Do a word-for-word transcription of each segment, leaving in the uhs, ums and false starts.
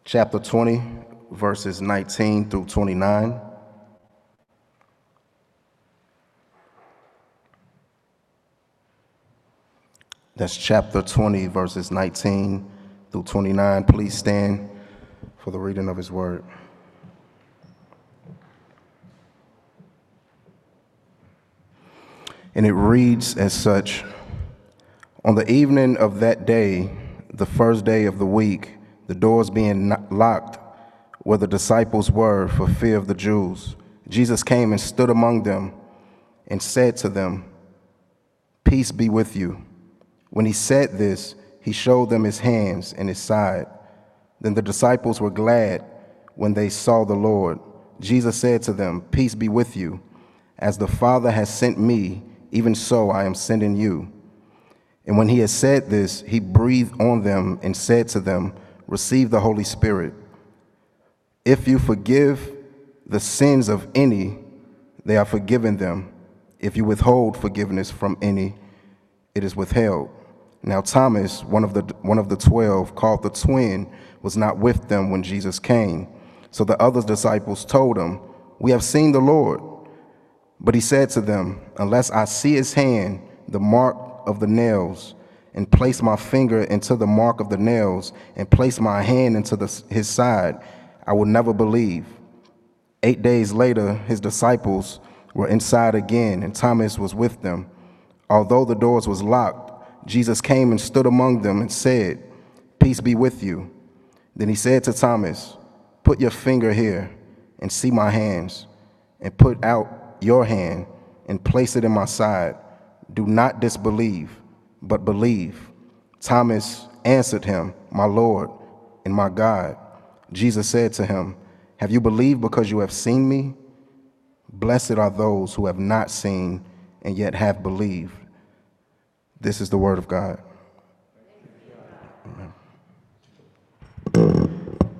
chapter twenty, verses nineteen through twenty-nine. That's chapter twenty, verses nineteen through twenty-nine. Please stand for the reading of his word. And it reads as such: On the evening of that day, the first day of the week, the doors being locked where the disciples were for fear of the Jews, Jesus came and stood among them and said to them, "Peace be with you." When he said this, he showed them his hands and his side. Then the disciples were glad when they saw the Lord. Jesus said to them, "Peace be with you. As the Father has sent me, even so I am sending you." And when he had said this, he breathed on them and said to them, "Receive the Holy Spirit. If you forgive the sins of any, they are forgiven them. If you withhold forgiveness from any, it is withheld." Now Thomas, one of the one of the twelve, called the twin, was not with them when Jesus came. So the other disciples told him, "We have seen the Lord." But he said to them, "Unless I see his hand, the mark of the nails, and place my finger into the mark of the nails, and place my hand into the, his side, I will never believe." Eight days later, his disciples were inside again, and Thomas was with them. Although the doors was locked, Jesus came and stood among them and said, "Peace be with you." Then he said to Thomas, "Put your finger here and see my hands, and put out your hand and place it in my side. Do not disbelieve, but believe." Thomas answered him, "My Lord and my God." Jesus said to him, "Have you believed because you have seen me? Blessed are those who have not seen and yet have believed." This is the word of God. Amen.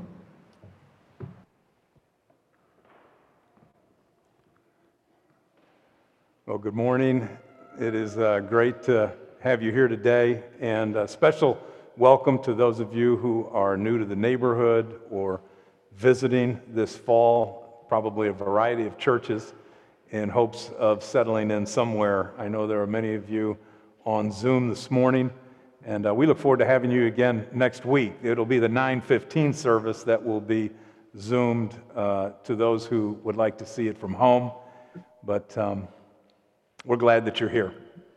Well, good morning. It is uh, great to have you here today, and a special welcome to those of you who are new to the neighborhood or visiting this fall, probably a variety of churches in hopes of settling in somewhere. I know there are many of you on Zoom this morning, and uh, we look forward to having you again next week. It'll be the nine fifteen service that will be Zoomed uh, to those who would like to see it from home, but um, we're glad that you're here.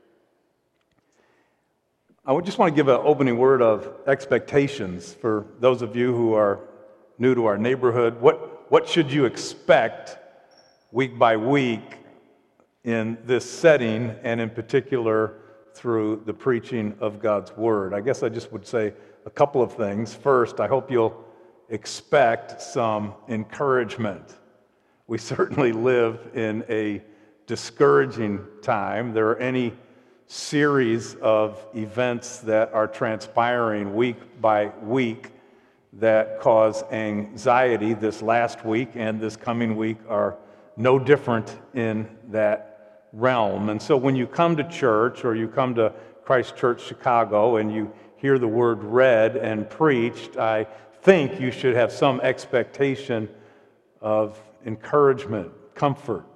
I would just want to give an opening word of expectations for those of you who are new to our neighborhood. What, what should you expect week by week in this setting, and in particular through the preaching of God's Word? I guess I just would say a couple of things. First, I hope you'll expect some encouragement. We certainly live in a discouraging time. There are any series of events that are transpiring week by week that cause anxiety. This last week and this coming week are no different in that realm. And so when you come to church, or you come to Christ Church Chicago, and you hear the word read and preached, I think you should have some expectation of encouragement, comfort.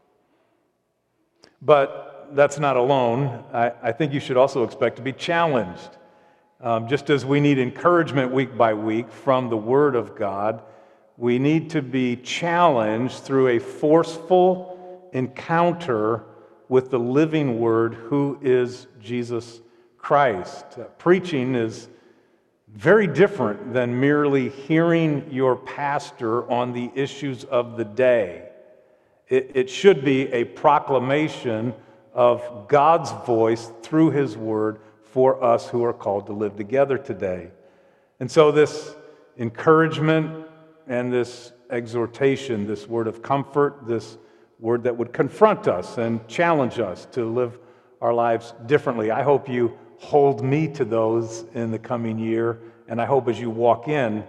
But that's not alone. I, I think you should also expect to be challenged. Um, just as we need encouragement week by week from the Word of God, we need to be challenged through a forceful encounter with the living Word, who is Jesus Christ. Uh, preaching is very different than merely hearing your pastor on the issues of the day. It, it should be a proclamation of God's voice through His Word for us who are called to live together today. And so this encouragement and this exhortation, this word of comfort, this word that would confront us and challenge us to live our lives differently, I hope you hold me to those in the coming year, and I hope as you walk in,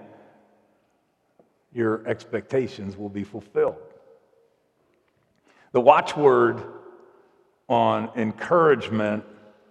your expectations will be fulfilled. The watchword on encouragement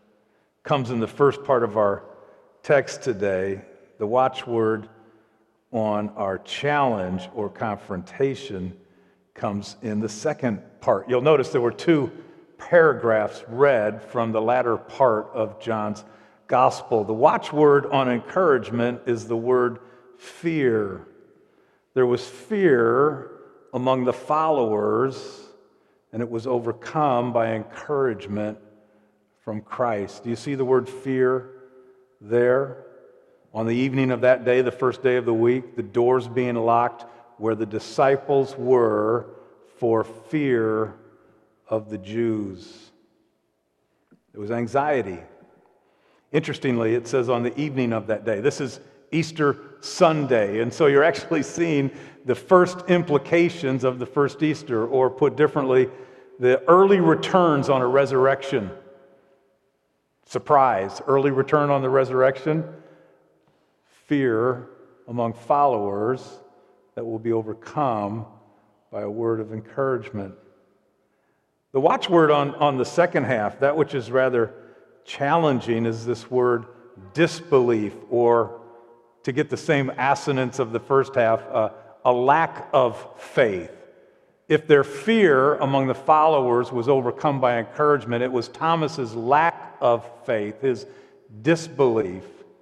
comes in the first part of our text today. The watchword on our challenge or confrontation comes in the second part. You'll notice there were two paragraphs read from the latter part of John's gospel. The watchword on encouragement is the word fear. There was fear among the followers, and it was overcome by encouragement from Christ. Do you see the word fear there? On the evening of that day, the first day of the week, the doors being locked where the disciples were for fear of the Jews. It was anxiety. Interestingly, it says on the evening of that day. This is Easter Sunday, and so you're actually seeing the first implications of the first Easter, or put differently, the early returns on a resurrection. Surprise, early return on the resurrection. Fear among followers that will be overcome by a word of encouragement. The watchword on, on the second half, that which is rather challenging, is this word disbelief, or to get the same assonance of the first half, uh, a lack of faith. If their fear among the followers was overcome by encouragement, it was Thomas's lack of faith, his disbelief,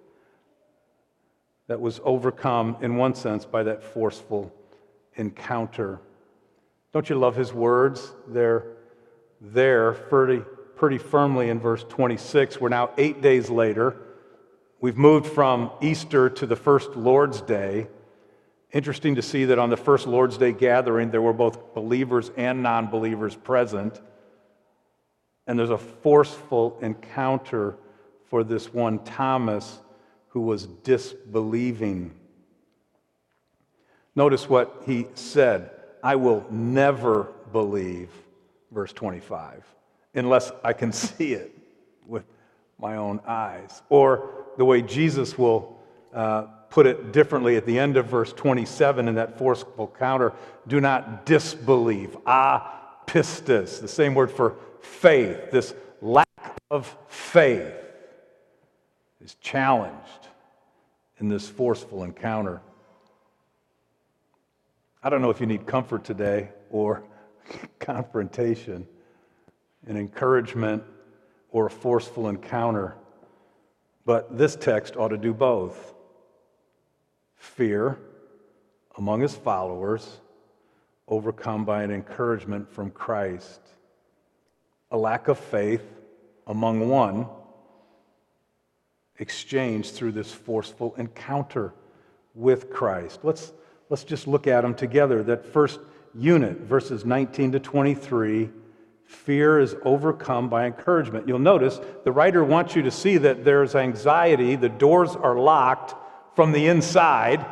that was overcome in one sense by that forceful encounter. Don't you love his words? They're there pretty, pretty firmly in verse twenty-six. We're now eight days later. We've moved from Easter to the first Lord's Day. Interesting to see that on the first Lord's Day gathering, there were both believers and non-believers present. And there's a forceful encounter for this one Thomas who was disbelieving. Notice what he said, "I will never believe," verse twenty-five, "unless I can see it with my own eyes." Or the way Jesus will uh, put it differently at the end of verse twenty-seven in that forceful counter, "Do not disbelieve." Ah, pistis, the same word for faith. This lack of faith is challenged in this forceful encounter. I don't know if you need comfort today or confrontation, an encouragement or a forceful encounter, but this text ought to do both. Fear among his followers, overcome by an encouragement from Christ. A lack of faith among one, exchanged through this forceful encounter with Christ. Let's, let's just look at them together. That first unit, verses nineteen to twenty-three, fear is overcome by encouragement. You'll notice the writer wants you to see that there's anxiety, the doors are locked from the inside,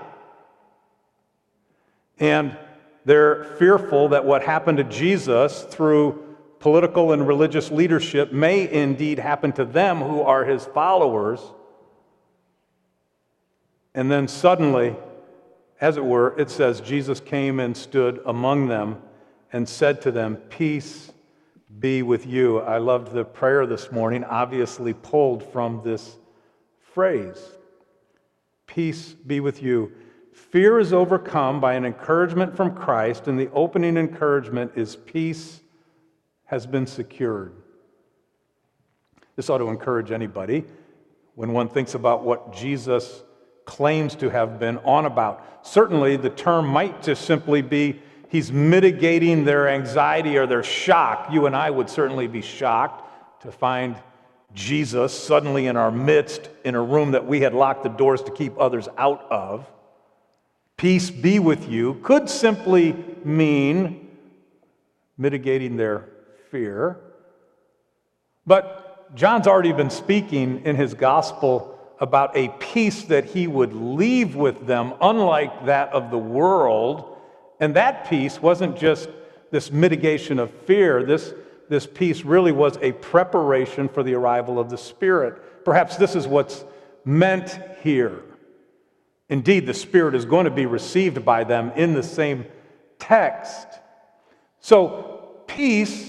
and they're fearful that what happened to Jesus through political and religious leadership may indeed happen to them who are his followers. And then suddenly, as it were, it says, Jesus came and stood among them and said to them, "Peace be with you." I loved the prayer this morning, obviously pulled from this phrase. Peace be with you. Fear is overcome by an encouragement from Christ, and the opening encouragement is peace has been secured. This ought to encourage anybody when one thinks about what Jesus claims to have been on about. Certainly, the term might just simply be he's mitigating their anxiety or their shock. You and I would certainly be shocked to find Jesus suddenly in our midst in a room that we had locked the doors to keep others out of. Peace be with you could simply mean mitigating their fear. But John's already been speaking in his gospel about a peace that he would leave with them, unlike that of the world. And that peace wasn't just this mitigation of fear. This, this peace really was a preparation for the arrival of the Spirit. Perhaps this is what's meant here. Indeed, the Spirit is going to be received by them in the same text. So, peace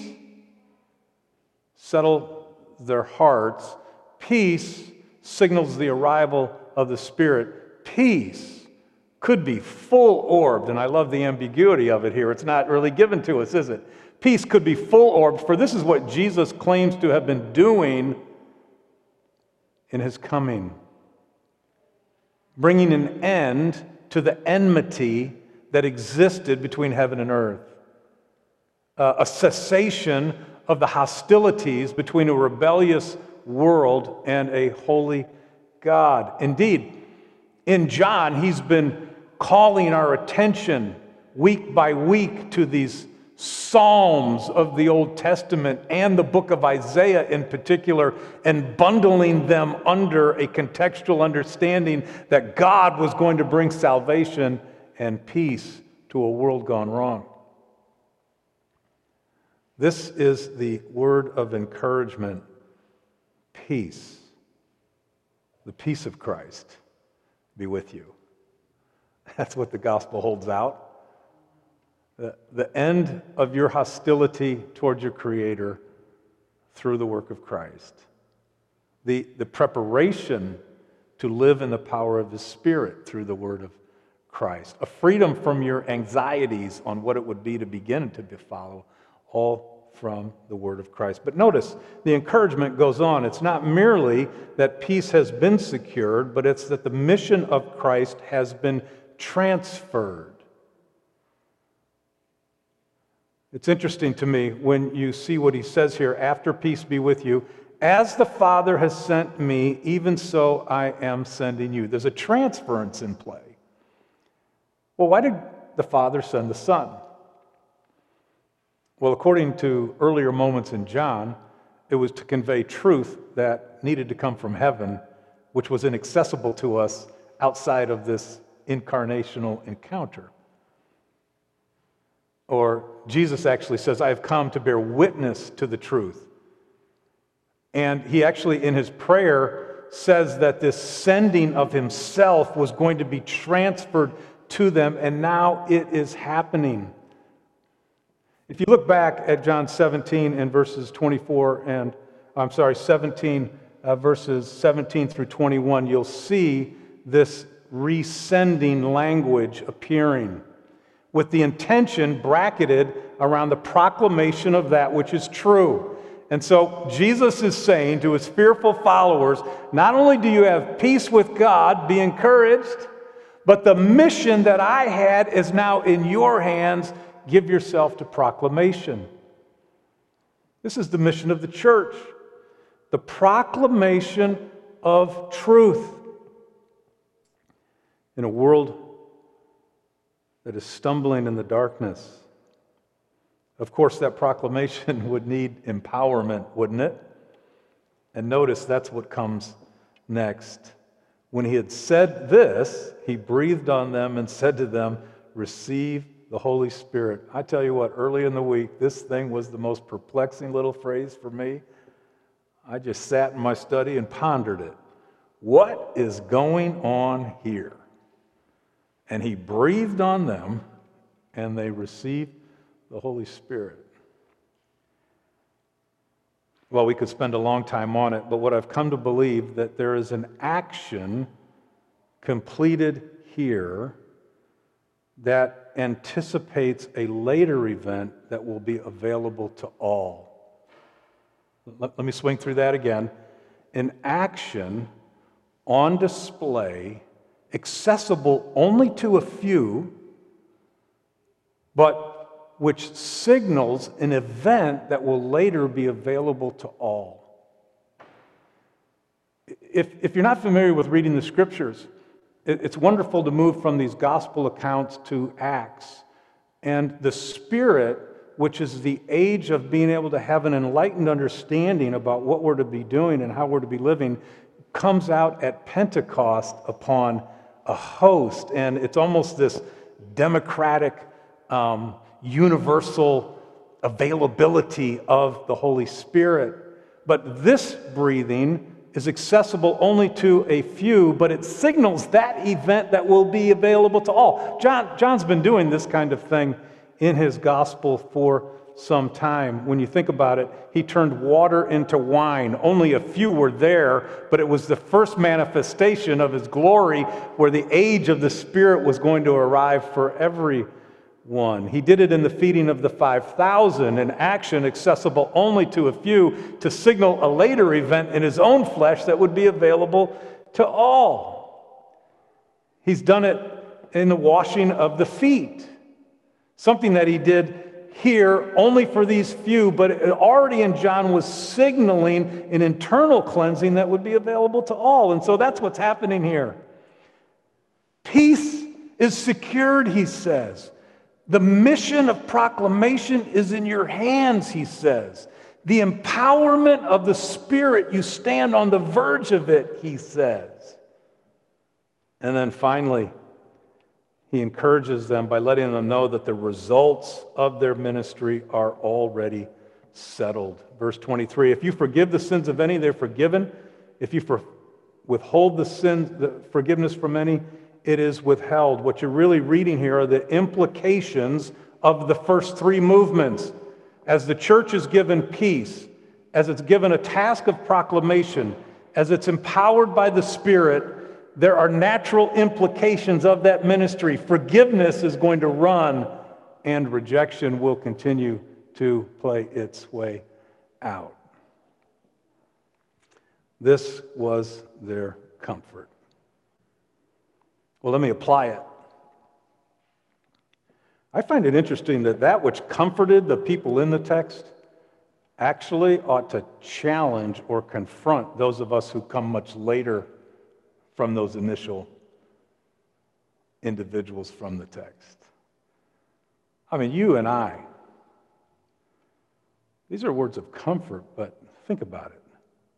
settle their hearts. Peace signals the arrival of the Spirit. Peace could be full-orbed, and I love the ambiguity of it here. It's not really given to us, is it? Peace could be full-orbed, for this is what Jesus claims to have been doing in his coming, bringing an end to the enmity that existed between heaven and earth, uh, a cessation of the hostilities between a rebellious world and a holy God. Indeed, in John, he's been calling our attention week by week to these Psalms of the Old Testament and the book of Isaiah in particular, and bundling them under a contextual understanding that God was going to bring salvation and peace to a world gone wrong. This is the word of encouragement, peace. The peace of Christ be with you. That's what the gospel holds out. The, the end of your hostility towards your Creator through the work of Christ. The, the preparation to live in the power of His Spirit through the word of Christ. A freedom from your anxieties on what it would be to begin to follow, all from the word of Christ. But notice, the encouragement goes on. It's not merely that peace has been secured, but it's that the mission of Christ has been transferred. It's interesting to me when you see what he says here, after peace be with you, as the Father has sent me, even so I am sending you. There's a transference in play. Well, why did the Father send the Son? Well, according to earlier moments in John, it was to convey truth that needed to come from heaven, which was inaccessible to us outside of this incarnational encounter. Or Jesus actually says, I have come to bear witness to the truth. And he actually, in his prayer, says that this sending of himself was going to be transferred to them, and now it is happening. If you look back at John seventeen and verses twenty-four and, I'm sorry, seventeen, uh, verses seventeen through twenty-one, you'll see this resending language appearing, with the intention bracketed around the proclamation of that which is true. And so Jesus is saying to his fearful followers, not only do you have peace with God, be encouraged, but the mission that I had is now in your hands. Give yourself to proclamation. This is the mission of the church, the proclamation of truth in a world that is stumbling in the darkness. Of course, that proclamation would need empowerment, wouldn't it? And notice that's what comes next. When he had said this, he breathed on them and said to them, receive the Holy Spirit. I tell you what, early in the week, this thing was the most perplexing little phrase for me. I just sat in my study and pondered it. What is going on here? And he breathed on them, and they received the Holy Spirit. Well, we could spend a long time on it, but what I've come to believe that there is an action completed here that anticipates a later event that will be available to all. Let, let me swing through that again. An action on display, accessible only to a few, but which signals an event that will later be available to all. If, if you're not familiar with reading the scriptures, it, it's wonderful to move from these gospel accounts to Acts. And the Spirit, which is the age of being able to have an enlightened understanding about what we're to be doing and how we're to be living, comes out at Pentecost upon a host. And it's almost this democratic, um, universal availability of the Holy Spirit. But this breathing is accessible only to a few, but it signals that event that will be available to all. John, John's been doing this kind of thing in his gospel for some time. When you think about it, he turned water into wine. Only a few were there, but it was the first manifestation of his glory where the age of the Spirit was going to arrive for everyone. He did it in the feeding of the five thousand, an action accessible only to a few to signal a later event in his own flesh that would be available to all. He's done it in the washing of the feet, something that he did here only for these few, but it already in John was signaling an internal cleansing that would be available to all. And so that's what's happening here. Peace is secured, he says. The mission of proclamation is in your hands, he says. The empowerment of the Spirit, you stand on the verge of it, he says. And then finally, he encourages them by letting them know that the results of their ministry are already settled. Verse twenty-three, if you forgive the sins of any, they're forgiven. If you for, withhold the sins, the forgiveness from any, it is withheld. What you're really reading here are the implications of the first three movements. As the church is given peace, as it's given a task of proclamation, as it's empowered by the Spirit, there are natural implications of that ministry. Forgiveness is going to run, and rejection will continue to play its way out. This was their comfort. Well, let me apply it. I find it interesting that that which comforted the people in the text actually ought to challenge or confront those of us who come much later from those initial individuals from the text. I mean, you and I, these are words of comfort, but think about it.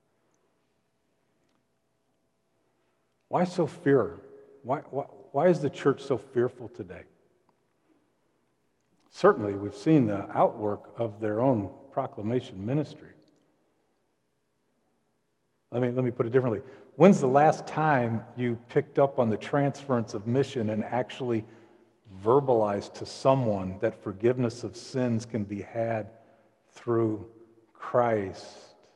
Why so fear? Why, why, why is the church so fearful today? Certainly, we've seen the outwork of their own proclamation ministry. Let me, let me put it differently. When's the last time you picked up on the transference of mission and actually verbalized to someone that forgiveness of sins can be had through Christ?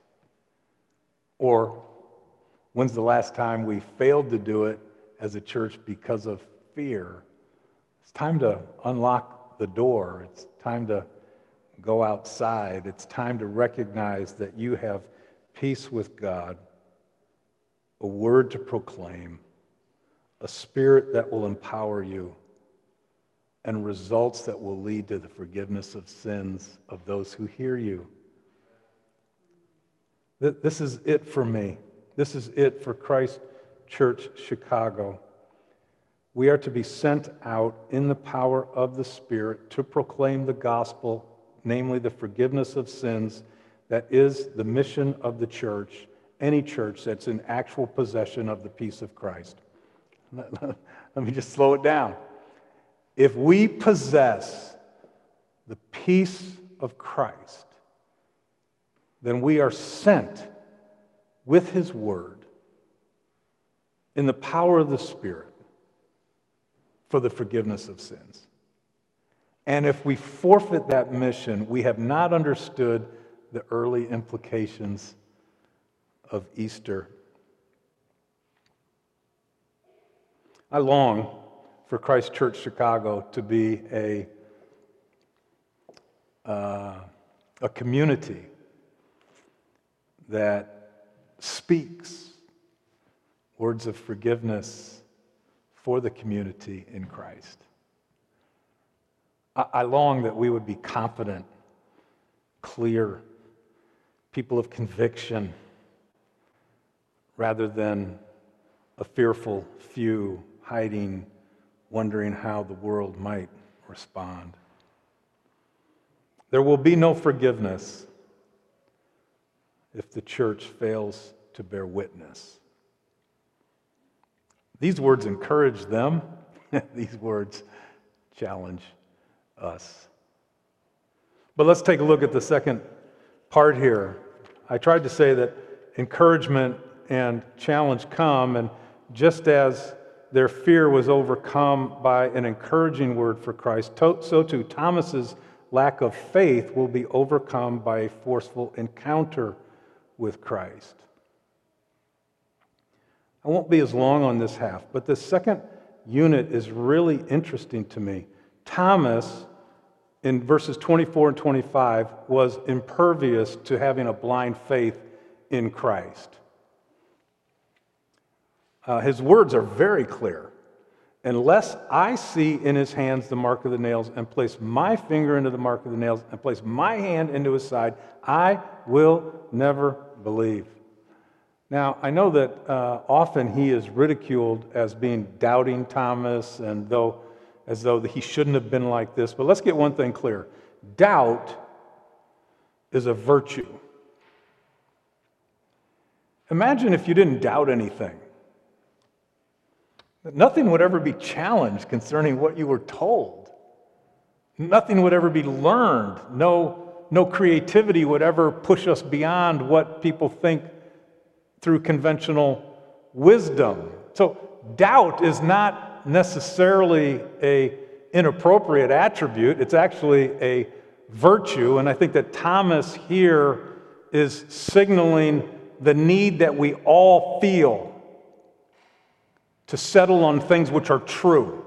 Or when's the last time we failed to do it as a church because of fear? It's time to unlock the door. It's time to go outside. It's time to recognize that you have peace with God, a word to proclaim, a Spirit that will empower you, and results that will lead to the forgiveness of sins of those who hear you. This is it for me. This is it for Christ Church Chicago. We are to be sent out in the power of the Spirit to proclaim the gospel, namely the forgiveness of sins. That is the mission of the church, any church that's in actual possession of the peace of Christ. Let me just slow it down. If we possess the peace of Christ, then we are sent with His Word in the power of the Spirit for the forgiveness of sins. And if we forfeit that mission, we have not understood the early implications of Easter. I long for Christ Church Chicago to be a, uh, a community that speaks words of forgiveness for the community in Christ. I, I long that we would be confident, clear, people of conviction, rather than a fearful few hiding, wondering how the world might respond. There will be no forgiveness if the church fails to bear witness. These words encourage them. These words challenge us. But let's take a look at the second part here. I tried to say that encouragement and challenge come, and just as their fear was overcome by an encouraging word for Christ, so too Thomas's lack of faith will be overcome by a forceful encounter with Christ. I won't be as long on this half, but the second unit is really interesting to me. Thomas, in verses twenty-four and twenty-five, was impervious to having a blind faith in Christ. Uh, his words are very clear. Unless I see in his hands the mark of the nails and place my finger into the mark of the nails and place my hand into his side, I will never believe. Now, I know that uh, often he is ridiculed as being doubting Thomas and though, as though he shouldn't have been like this. But let's get one thing clear. Doubt is a virtue. Imagine if you didn't doubt anything. Nothing would ever be challenged concerning what you were told. Nothing would ever be learned. No, no creativity would ever push us beyond what people think through conventional wisdom. So doubt is not necessarily an inappropriate attribute. It's actually a virtue. And I think that Thomas here is signaling the need that we all feel to settle on things which are true.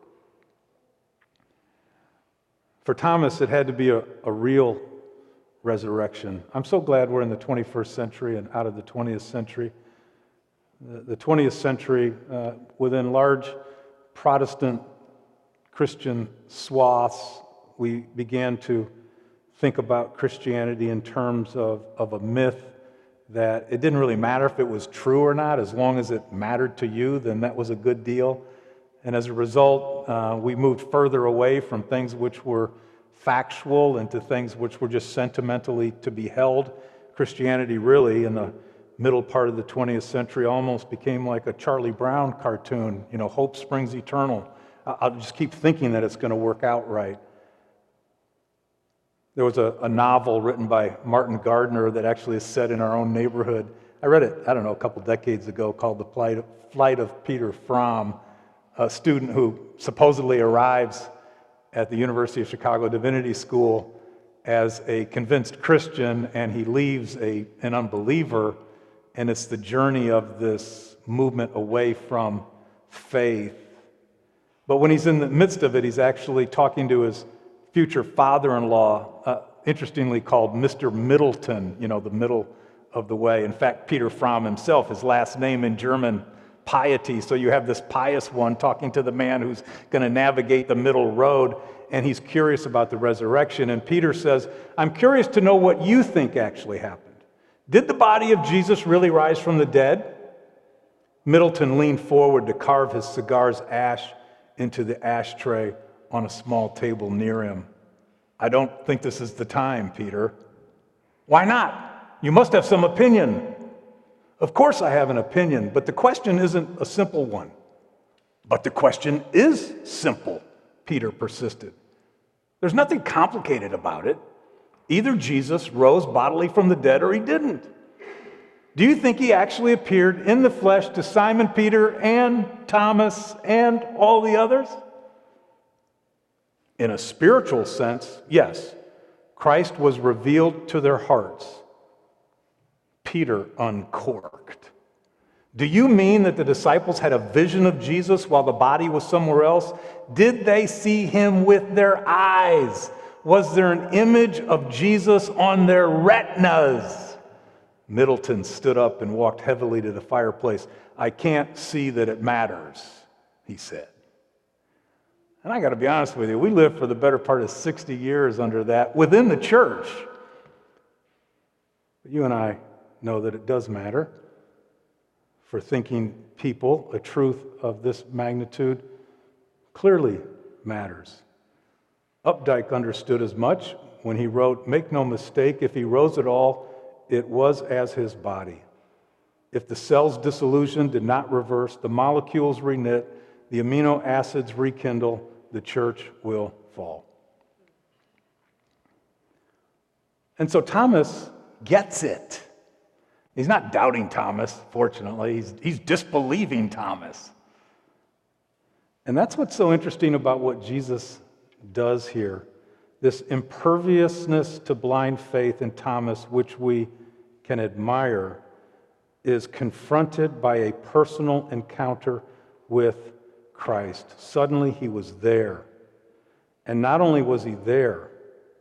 For Thomas, it had to be a, a real resurrection. I'm so glad we're in the twenty-first century and out of the twentieth century. The, the twentieth century, uh, within large Protestant Christian swaths, we began to think about Christianity in terms of, of a myth that it didn't really matter if it was true or not. As long as it mattered to you, then that was a good deal. And as a result, uh, we moved further away from things which were factual into things which were just sentimentally to be held. Christianity really, in the middle part of the twentieth century, almost became like a Charlie Brown cartoon. You know, hope springs eternal. I'll just keep thinking that it's going to work out right. There was a, a novel written by Martin Gardner that actually is set in our own neighborhood. I read it, I don't know, a couple decades ago, called The Flight of, Flight of Peter Fromm, a student who supposedly arrives at the University of Chicago Divinity School as a convinced Christian, and he leaves a, an unbeliever, and it's the journey of this movement away from faith. But when he's in the midst of it, he's actually talking to his future father-in-law, uh, interestingly called Mister Middleton, you know, the middle of the way. In fact, Peter Fromm himself, his last name in German, piety. So you have this pious one talking to the man who's going to navigate the middle road, and he's curious about the resurrection. And Peter says, I'm curious to know what you think actually happened. Did the body of Jesus really rise from the dead? Middleton leaned forward to carve his cigar's ash into the ashtray on a small table near him. I don't think this is the time, Peter. Why not? You must have some opinion. Of course I have an opinion, but the question isn't a simple one. But the question is simple, Peter persisted. There's nothing complicated about it. Either Jesus rose bodily from the dead or he didn't. Do you think he actually appeared in the flesh to Simon Peter and Thomas and all the others? In a spiritual sense, yes, Christ was revealed to their hearts. Peter uncorked. Do you mean that the disciples had a vision of Jesus while the body was somewhere else? Did they see him with their eyes? Was there an image of Jesus on their retinas? Middleton stood up and walked heavily to the fireplace. I can't see that it matters, he said. And I got to be honest with you, we lived for the better part of sixty years under that within the church. But you and I know that it does matter. For thinking people, a truth of this magnitude clearly matters. Updike understood as much when he wrote, make no mistake, if he rose at all, it was as his body. If the cell's dissolution did not reverse, the molecules reknit, the amino acids rekindle, the church will fall. And so Thomas gets it. He's not doubting Thomas, fortunately. He's, he's disbelieving Thomas. And that's what's so interesting about what Jesus does here. This imperviousness to blind faith in Thomas, which we can admire, is confronted by a personal encounter with Christ. Suddenly he was there. And not only was he there,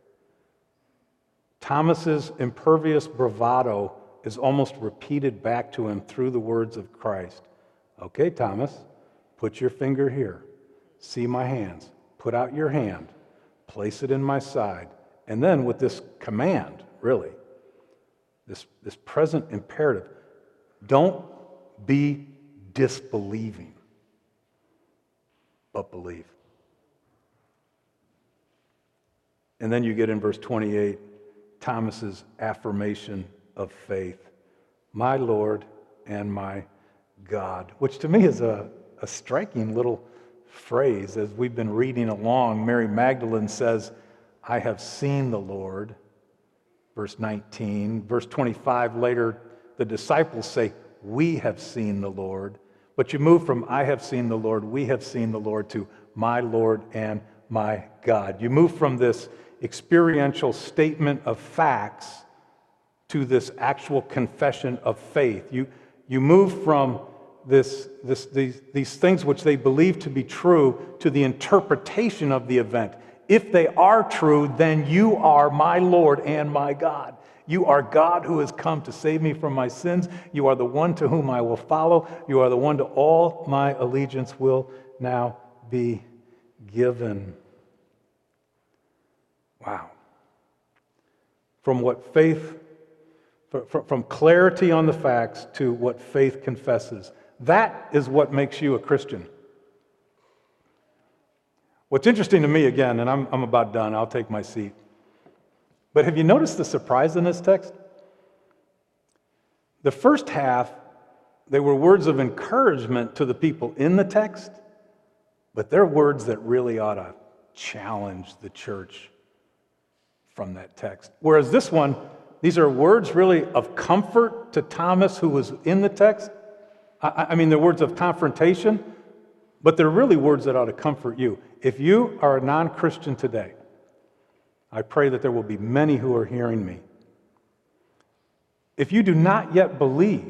Thomas's impervious bravado is almost repeated back to him through the words of Christ. Okay, Thomas, put your finger here. See my hands. Put out your hand. Place it in my side. And then with this command, really, this, this present imperative, don't be disbelieving, but believe. And then you get in verse twenty-eight, Thomas's affirmation of faith. My Lord and my God, which to me is a, a striking little phrase. As we've been reading along, Mary Magdalene says, I have seen the Lord. Verse nineteen. Verse twenty-five, later, the disciples say, we have seen the Lord. But you move from I have seen the Lord, we have seen the Lord, to my Lord and my God. You move from this experiential statement of facts to this actual confession of faith. You, you move from this, this, these, these things which they believe to be true to the interpretation of the event. If they are true, then you are my Lord and my God. You are God who has come to save me from my sins. You are the one to whom I will follow. You are the one to all my allegiance will now be given. Wow. From what faith, from clarity on the facts to what faith confesses. That is what makes you a Christian. What's interesting to me, again, and I'm, I'm about done, I'll take my seat. But have you noticed the surprise in this text? The first half, they were words of encouragement to the people in the text, but they're words that really ought to challenge the church from that text. Whereas this one, these are words really of comfort to Thomas who was in the text. I, I mean, they're words of confrontation, but they're really words that ought to comfort you. If you are a non-Christian today, I pray that there will be many who are hearing me. If you do not yet believe,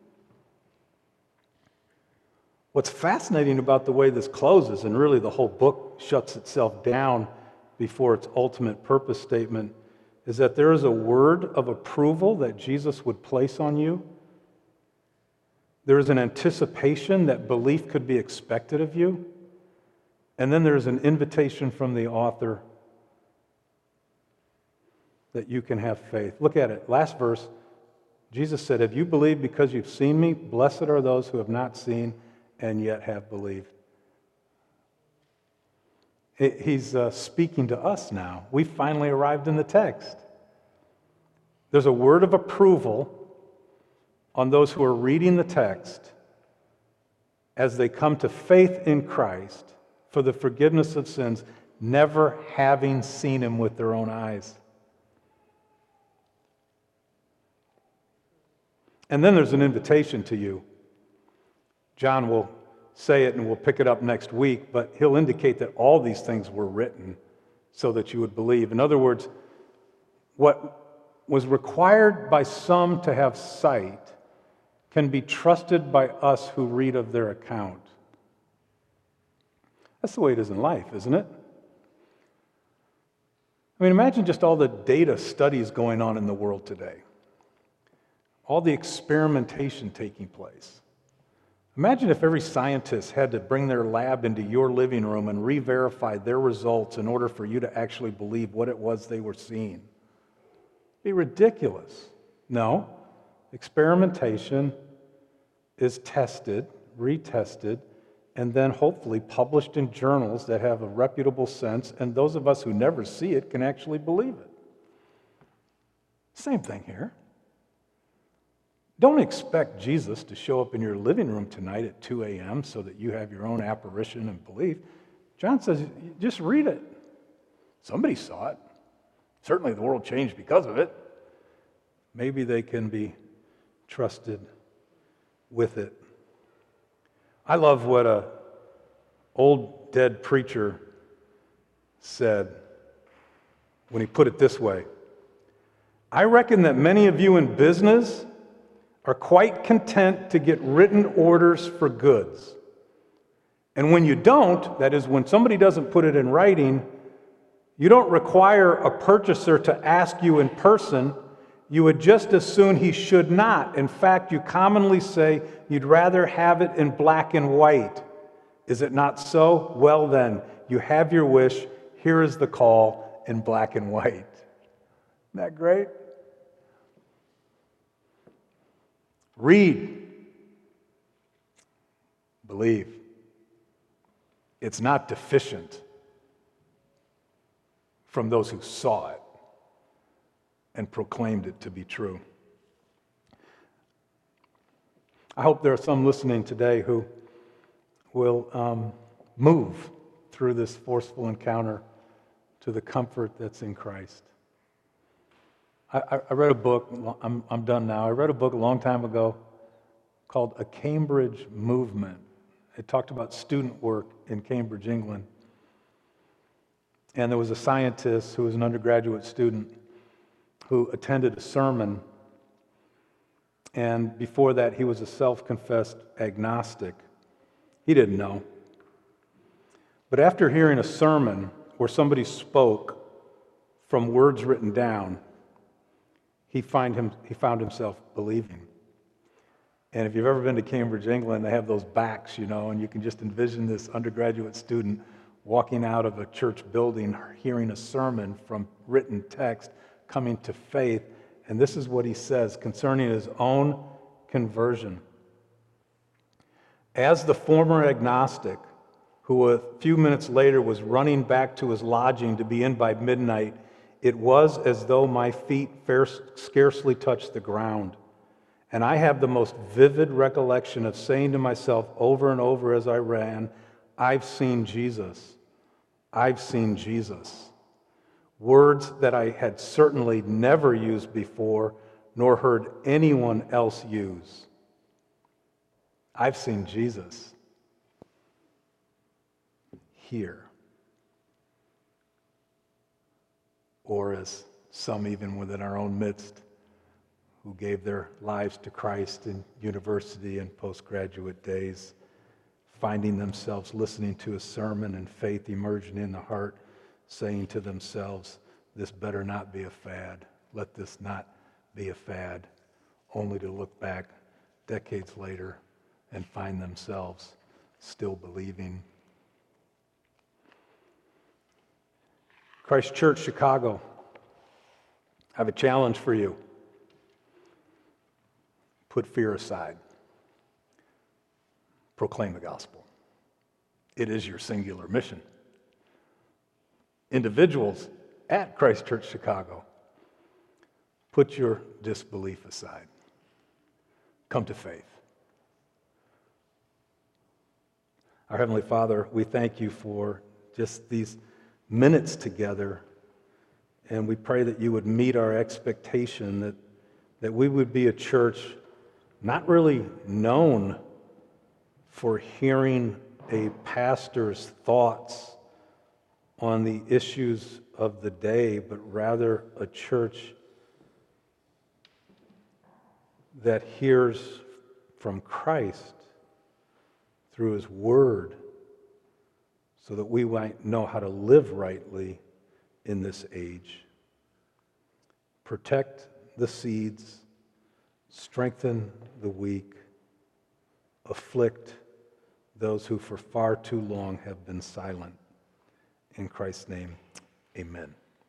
what's fascinating about the way this closes, and really the whole book shuts itself down before its ultimate purpose statement, is that there is a word of approval that Jesus would place on you. There is an anticipation that belief could be expected of you. And then there's an invitation from the author that you can have faith. Look at it. Last verse, Jesus said, have you believed because you've seen me? Blessed are those who have not seen and yet have believed. He's uh, speaking to us now. We finally arrived in the text. There's a word of approval on those who are reading the text as they come to faith in Christ for the forgiveness of sins, never having seen him with their own eyes. And then there's an invitation to you. John will say it and we'll pick it up next week, but he'll indicate that all these things were written so that you would believe. In other words, what was required by some to have sight can be trusted by us who read of their account. That's the way it is in life, isn't it? I mean, imagine just all the data studies going on in the world today. All the experimentation taking place. Imagine if every scientist had to bring their lab into your living room and re-verify their results in order for you to actually believe what it was they were seeing. It'd be ridiculous. No, experimentation is tested, retested, and then hopefully published in journals that have a reputable sense, and those of us who never see it can actually believe it. Same thing here. Don't expect Jesus to show up in your living room tonight at two a.m. so that you have your own apparition and belief. John says, just read it. Somebody saw it. Certainly the world changed because of it. Maybe they can be trusted with it. I love what a old dead preacher said. when he put it this way: I reckon that many of you in business are quite content to get written orders for goods. And when you don't, that is, when somebody doesn't put it in writing, you don't require a purchaser to ask you in person. You would just as soon he should not. In fact, you commonly say you'd rather have it in black and white. Is it not so? Well then, you have your wish. Here is the call in black and white. Isn't that great? Read. Believe. It's not deficient from those who saw it and proclaimed it to be true. I hope there are some listening today who will um, move through this forceful encounter to the comfort that's in Christ. I, I read a book, I'm, I'm done now, I read a book a long time ago called A Cambridge Movement. It talked about student work in Cambridge, England. And there was a scientist who was an undergraduate student who attended a sermon, and before that he was a self-confessed agnostic. He didn't know. But after hearing a sermon where somebody spoke from words written down, he, find him, he found himself believing. And if you've ever been to Cambridge, England, they have those backs, you know, and you can just envision this undergraduate student walking out of a church building, hearing a sermon from written text, coming to faith. And this is what he says concerning his own conversion. As the former agnostic, who a few minutes later was running back to his lodging to be in by midnight, it was as though my feet scarcely touched the ground. And I have the most vivid recollection of saying to myself over and over as I ran, I've seen Jesus. I've seen Jesus. Words that I had certainly never used before, nor heard anyone else use. I've seen Jesus here. Or as some even within our own midst who gave their lives to Christ in university and postgraduate days, finding themselves listening to a sermon and faith emerging in the heart, saying to themselves, this better not be a fad. Let this not be a fad, only to look back decades later and find themselves still believing. Christ Church, Chicago, I have a challenge for you. Put fear aside. Proclaim the gospel. It is your singular mission. Individuals at Christ Church Chicago, put your disbelief aside. Come to faith. Our Heavenly Father, we thank you for just these minutes together, and we pray that you would meet our expectation that, that we would be a church not really known for hearing a pastor's thoughts on the issues of the day, but rather a church that hears from Christ through his word so that we might know how to live rightly in this age. Protect the seeds, strengthen the weak, afflict those who for far too long have been silent. In Christ's name, amen.